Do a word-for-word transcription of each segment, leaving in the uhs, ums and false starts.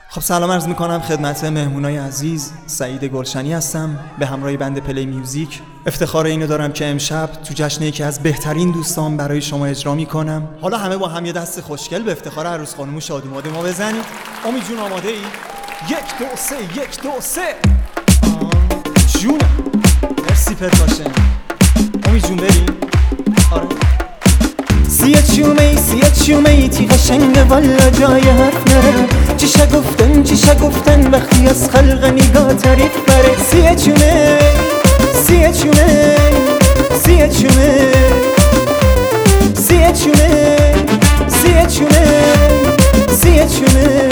خب سلام عرض میکنم خدمت مهمونای عزیز. سعید گلشنی هستم به همراه بند پلی میوزیک. افتخار اینو دارم که امشب تو جشن یکی از بهترین دوستان برای شما اجرا میکنم. حالا همه با هم یه دست خوشگل به افتخار عروس خانم شادوماده ما بزنید. امید جون آماده ای؟ یک دو سه یک دو سه جون. مرسی پتاشن. امید جون بریم. آره سیه چومه ای سیه چومه ای تی قشنگه والا جای حرف نره. چیشه گفتن چیشه گفتن وقتی از خلق نگاه تعریف بره. سیه چومه سیه چومه سیه چومه سیه چومه سیه چومه سیه چومه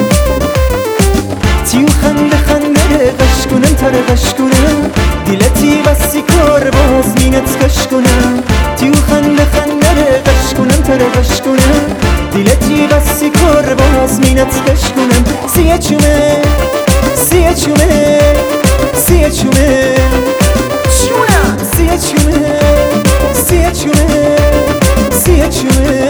تیو خنده خنده قش کنم تره قش کنم دیلتی بسی کار باز مینت کش کنم. تیو خنده خنده قش کنم تره قش کنم دیلتی بسی کار باز مینت کش کنم. سیه چومه سیه چومه سیه چومه چونه سیه چومه سیه چومه سیه چومه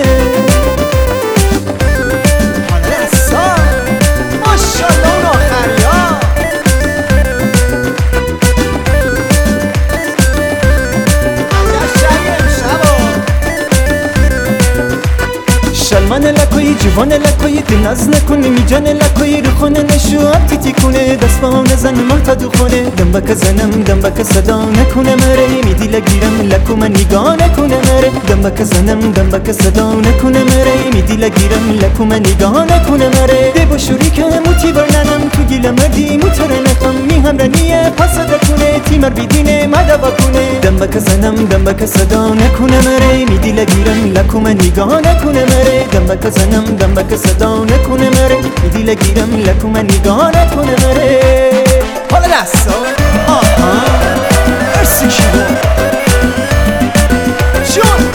شلمان لکوی جوان لکوی دل ناز نکنه میجان لکوی رو خونه نشو ابتی تی کنه دست با نزن محتا دو خونه دم بک زنم دم بک صدا نکنه مره میدی لگیرم لکو من نگاه نکنه مره دم بک زنم دم بک صدا نکنه مره میدی لگیرم لکو من نگاه نکنه مره ده بشوری که موتی برنم تو گیل مردی موتره نخم می همرنیه پس دکنه تیمر بیدینه مدوا کنه دم بک زنم دم بک صدا نکنه مره میدی لگیرم لکو من نگاه نکنه مره دم بک زنم دم بک صدا نکنه مره میدی لگیرم لکو من نگاه نکنه مره. حالا دستا آها مرسی کیبو جون.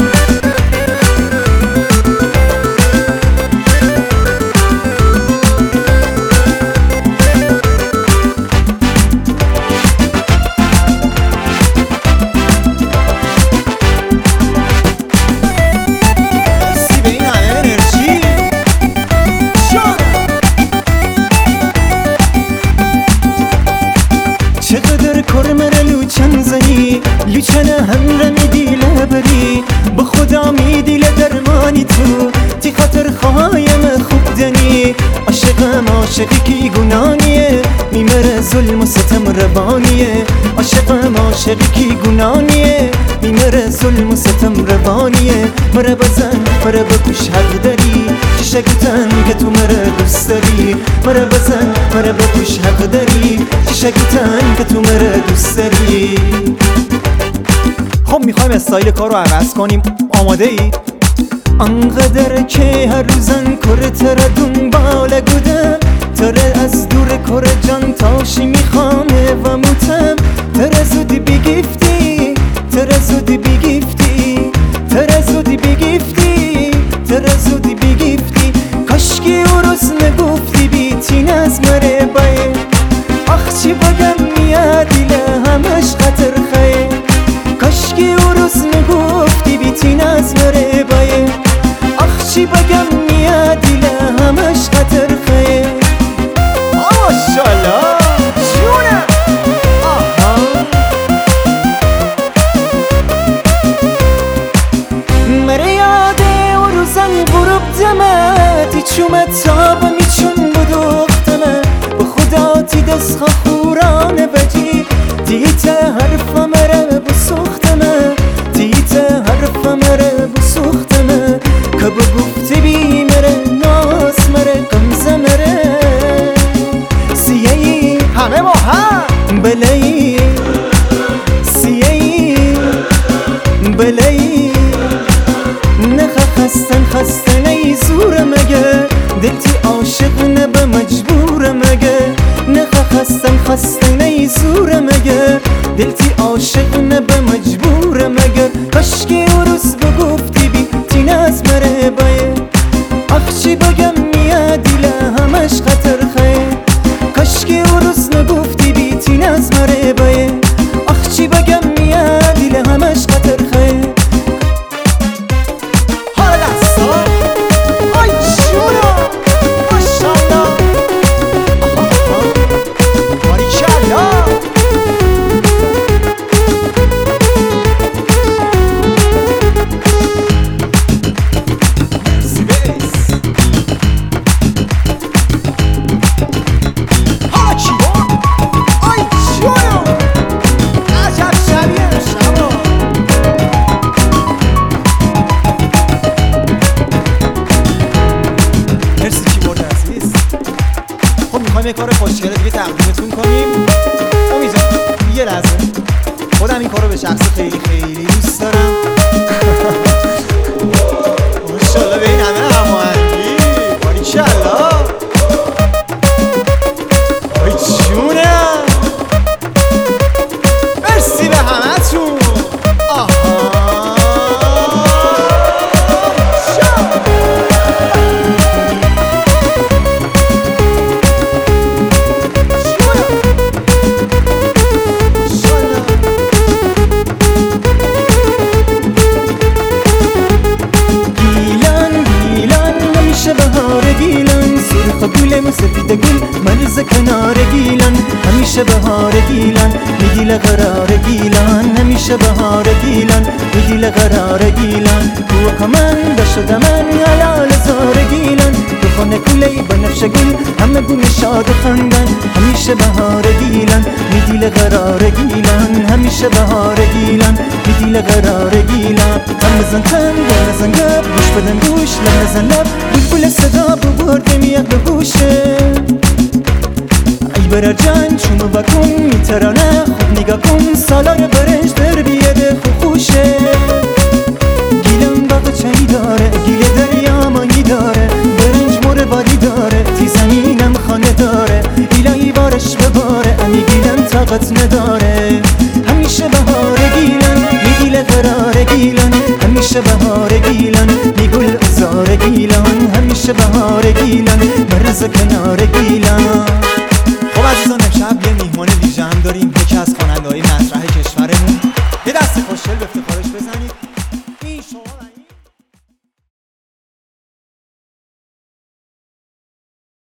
چقدر کرمر لوچن زنی لوچن هم را میدی لبری به خدا میدی لدرمانی تو تی خاطر خواهیم خوب دنی. عاشقم عاشقی کی گنانیه میمره ظلم و ستم روانیه. عاشقم عاشقی کی گنانیه میمره ظلم و ستم روانیه. مره بزن مره بکش حق داری چیشه گوتن که تو مره دوست داری. مره بزن مره بکش حق داری چیشه گوتن که تو مره دوست داری. خب میخوایم استایل کار رو عوض کنیم. آماده ای؟ انقدر که هر روزن کره تره دنباله گودم تره از دور کره جان تاشی میخوامه و موتم تره زودی بگیفتی تره زودی بگیفتی تره زودی بگیفتی تره زودی بگیفتی کاشکی اروز نگفتی بیتین از مره بایه. آخ چی بگم میاد دیله همش خطر خیه کاشکی اروز نگفتی بیتین از مره بایه. آخ چی بگم میاد دیله همش خطر خیه. ماشالله جونه. آها مره یاده و روزن غروب دمه تی چومت تابه میچون بدوختمه به خدا تی دست خورانه بجی دیت حرف مره بسوختمه دیت حرف مره بسوختمه که بگفتی بی مره ناز مره قمزه مره سیه ای همه ما هم بله ای سیه ای بله ای نخه خستن خستن ای زور مگه دلتی عاشق نبه مجبور مگه. نخه خستن خستن ای زور مگه دلتی عاشق نبه مجبور مگه. کاشکی اروز بگفتی بی تین از مره بایه. آخ چی بگم میاد دیله همش خطر خیه کاشکی اروز نگفتی بی تین از مره بایه. آخ چی بگم میاد دیله همش خطر خیه. حالا دستا آی جونا ماشالله خب میخوایم یه کار خوشگله دیگه تقدیمتون کنیم. امیدوارم یه لحظه، خودم این کارو به شخص خیلی خیلی دوست دارم. ماشاءالله به این همه هماهنگی، باریکالله. وای جونم، مرسی به همتون. گل سفید گل مرز کنار گیلان، همیشه بهار گیلان میگیل قرار گیلان، همیشه بهار گیلان میگیل قرار گیلان. تو کمان دشت من علال زار گیلان، تو خونه کلی بنفش گل همه گل شاد خندن. همیشه بهار گیلان میگیل قرار گیلان، همیشه بهار گیلان میگیل قرار گیلان. هم بزن تن و بزن گب، گوش بدن گوش لب بزن لب، بلبل صدا ببرده میاد به گوشه. ای برا جان چونو بکن میترانه، خوب نگاه کن سالار برنج در بیاده خوشه. گیلم باغچه‌ای داره، گیل دریا مانی داره، برنج مور بادی داره، تی زمینم خانه داره. ایلایی بارش بباره، امی گیلم طاقت نداره. همیشه بهار گیلان میگیل قرار گیلان، همیشه بهار گیلان میگل ازار گیلان، همیشه بهار گیلان مرز کنار گیلان. خب عزیزان، امشب یه میهمان ویژه هم داریم، یکی از خواننده‌های مطرح کشورمون. یه دست خوشگل به افتخارش بزنید.